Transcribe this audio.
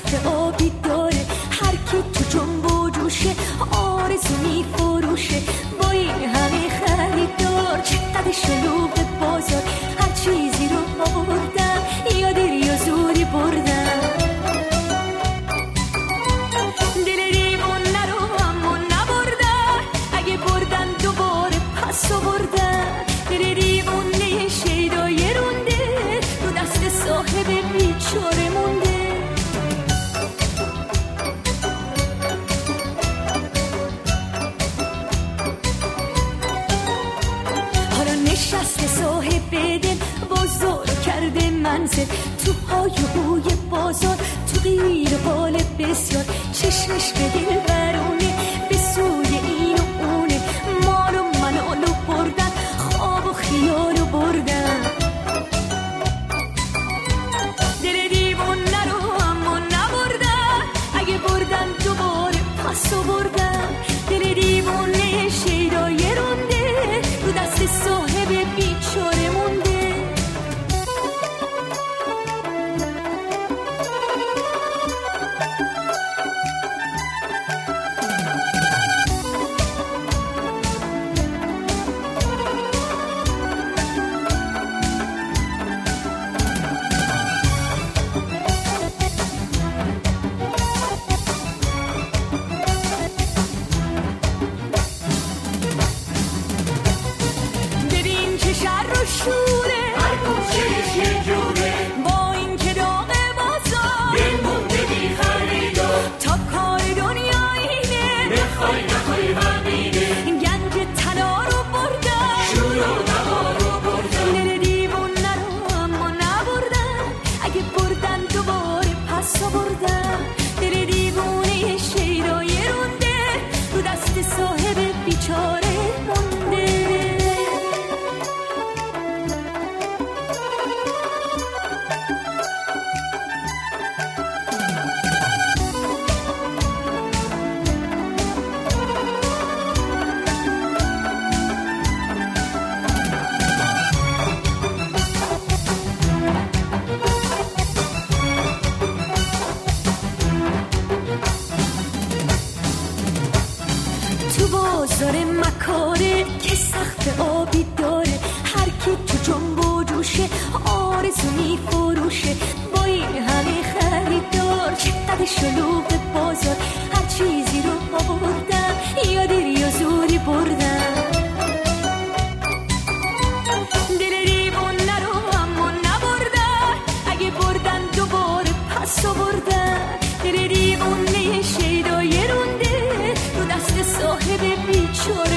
سقف آبی داره، هر کی تو جنب و جوشه آرزو میفروشه. با این همه خریدار چقدر شلوغ بازار، هر چیزی رو آوردم یا دیر یا زوری بردم. دل دیوونه رو اما نبردن، اگه بردن دوباره پس آوردن. دل دیوونه شیدای رونده رو دست صاحب بیچاره مونده. حالا نشسته صاحب دل بازار کرده منزل، تو های بوی بازار، تو غیر قال بسیار. چشمش به دل برونه، به سوی این و اونه، مال و منالو بردن، خواب و خیالو بردن. دل دیوونه رو اما نبردن، اگه بردن دوباره پس آوردن. دل دیوونه شیدای رونده رو دست صاحب بیچاره مونده. ببین چه شر و شوره، هر کوچه‌ش یه جوره، با این که داغ بازار دل مونده بی خریدار. تا کار دنیا اینه، بخوای نخوای همینه، گنج طلا رو بردن، شور و نوا رو بردن. دل دیوونه رو اما نبردن، اگه بردن دوباره پس آوردن. دل دیوونه شیدای رونده رو دست صاحب بیچاره مونده. تو بازار مکاره که سقف آبی داره، هر کی تو جنب و جوشه آرزو میفروشه. با این همه خریدار چقدر شلوغ بازار، هر چیزی رو آوردن یا دیر یا زوری بردن. دل دیوونه رو اما نبردن، اگه بردن دوباره پس آوردن. دل دیوونه شیدای رونده رو دست صاحب بیچاره